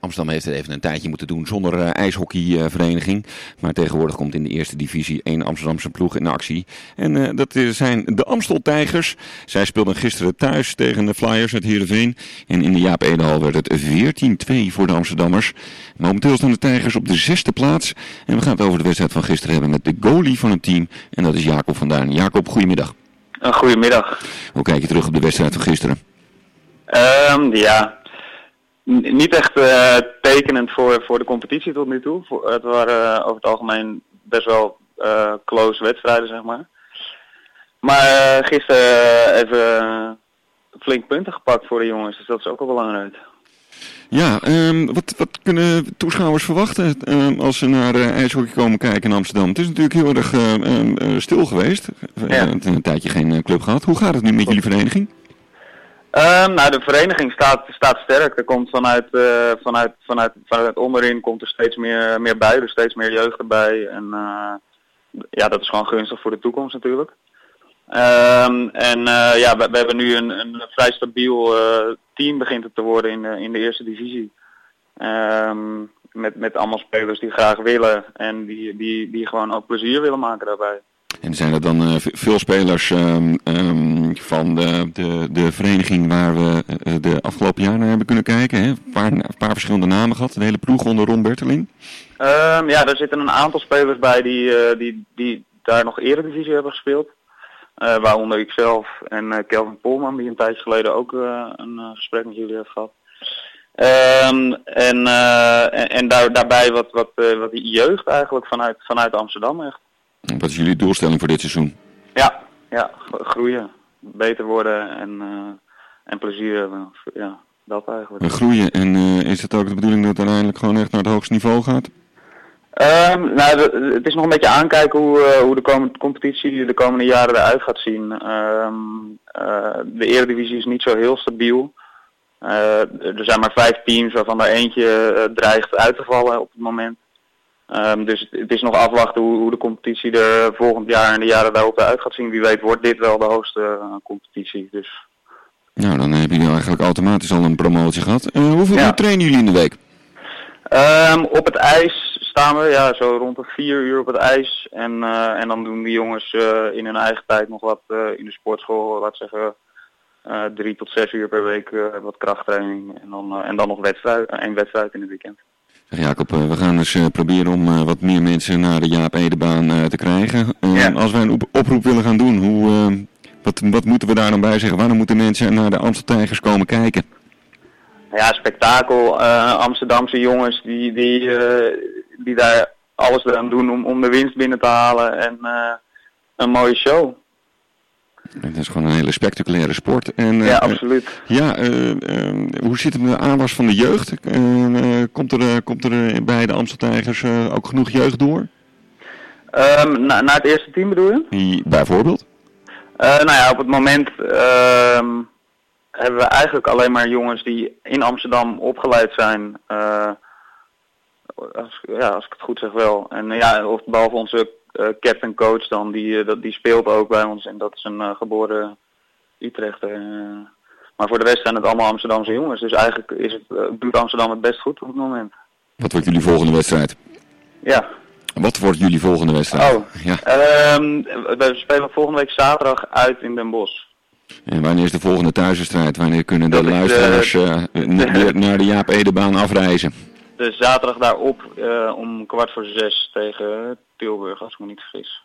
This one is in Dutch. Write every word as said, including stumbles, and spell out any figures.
Amsterdam heeft het even een tijdje moeten doen zonder uh, ijshockeyvereniging. Maar tegenwoordig komt in de eerste divisie één Amsterdamse ploeg in actie. En uh, dat zijn de Amstel Tijgers. Zij speelden gisteren thuis tegen de Flyers uit Heerenveen. En in de Jaap Edehal werd het veertien twee voor de Amsterdammers. Momenteel staan de Tijgers op de zesde plaats. En we gaan het over de wedstrijd van gisteren hebben met de goalie van het team. En dat is Jacob van Duin. Jacob, goedemiddag. Uh, goedemiddag. Hoe kijk je terug op de wedstrijd van gisteren? Um, ja... N- niet echt uh, tekenend voor, voor de competitie tot nu toe. Voor, het waren uh, over het algemeen best wel uh, close wedstrijden, zeg maar. Maar uh, gisteren uh, even uh, flink punten gepakt voor de jongens, dus dat is ook wel belangrijk. Ja, um, wat, wat kunnen toeschouwers verwachten um, als ze naar uh, ijshockey komen kijken in Amsterdam? Het is natuurlijk heel erg uh, uh, stil geweest. Ja. Uh, het een tijdje geen uh, club gehad. Hoe gaat het nu met jullie vereniging? Um, nou, de vereniging staat, staat sterk. Er komt vanuit, uh, vanuit, vanuit, vanuit onderin komt er steeds meer, meer bij, dus steeds meer jeugd erbij. En uh, ja, dat is gewoon gunstig voor de toekomst natuurlijk. Um, en uh, ja, we, we hebben nu een, een vrij stabiel uh, team begint het te worden in de, in de eerste divisie. Um, met, met allemaal spelers die graag willen en die, die, die gewoon ook plezier willen maken daarbij. En zijn er dan uh, veel spelers um, um, van de, de, de vereniging waar we uh, de afgelopen jaren naar hebben kunnen kijken? Hè? Een paar, een paar verschillende namen gehad, de hele ploeg onder Ron Berteling. Um, ja, er zitten een aantal spelers bij die, uh, die, die daar nog eredivisie hebben gespeeld. Uh, waaronder ikzelf en uh, Kelvin Polman, die een tijdje geleden ook uh, een uh, gesprek met jullie heeft gehad. Um, en uh, en, en daar, daarbij wat, wat, uh, wat die jeugd eigenlijk vanuit, vanuit Amsterdam echt. Wat is jullie doelstelling voor dit seizoen? Ja, ja, groeien, beter worden en, uh, en plezier hebben. Ja, dat eigenlijk. Groeien, en uh, is het ook de bedoeling dat het uiteindelijk gewoon echt naar het hoogste niveau gaat? Um, nou, de, het is nog een beetje aankijken hoe, uh, hoe de komende competitie de komende jaren eruit gaat zien. Um, uh, de Eredivisie is niet zo heel stabiel. Uh, er zijn maar vijf teams waarvan er eentje uh, dreigt uit te vallen op het moment. Um, dus het, het is nog afwachten hoe, hoe de competitie er volgend jaar en de jaren daarop eruit gaat zien. Wie weet wordt dit wel de hoogste uh, competitie. Dus. Nou, dan hebben jullie eigenlijk automatisch al een promotie gehad. Uh, hoeveel ja. uur trainen jullie in de week? Um, op het ijs staan we ja, zo rond de vier uur op het ijs. En, uh, en dan doen de jongens uh, in hun eigen tijd nog wat uh, in de sportschool, laat zeggen, uh, drie tot zes uur per week uh, wat krachttraining. En dan, uh, en dan nog wedstrijd, één wedstrijd in het weekend. Jacob, uh, we gaan dus uh, proberen om uh, wat meer mensen naar de Jaap Edebaan uh, te krijgen. Uh, ja. Als wij een op- oproep willen gaan doen, hoe, uh, wat, wat moeten we daar dan bij zeggen? Waarom moeten mensen naar de Amstel Tijgers komen kijken? Ja, spektakel. Uh, Amsterdamse jongens die, die, uh, die daar alles aan doen om, om de winst binnen te halen. En uh, een mooie show. Het is gewoon een hele spectaculaire sport. En, uh, ja, absoluut. Uh, ja, uh, uh, hoe zit het met de aanwas van de jeugd? Uh, uh, komt er, uh, komt er uh, bij de Amstel Tijgers uh, ook genoeg jeugd door? Um, na, naar het eerste team bedoel je? Die, bijvoorbeeld? Uh, nou ja, op het moment uh, hebben we eigenlijk alleen maar jongens die in Amsterdam opgeleid zijn. Uh, als, ja, als ik het goed zeg wel. En uh, ja, of behalve onze uh, captain coach dan, die, uh, dat, die speelt ook bij ons. En dat is een uh, geboren Utrechter. Uh, maar voor de rest zijn het allemaal Amsterdamse jongens. Dus eigenlijk is het, uh, doet Amsterdam het best goed op het moment. Wat wordt jullie volgende wedstrijd? Ja. Wat wordt jullie volgende wedstrijd? Oh, ja. um, we spelen volgende week zaterdag uit in Den Bosch. En wanneer is de volgende thuiswedstrijd? Wanneer kunnen de dat luisteraars de, uh, n- naar de Jaap Edebaan afreizen? De zaterdag daarop uh, om kwart voor zes tegen Tilburg, als ik me niet vergis.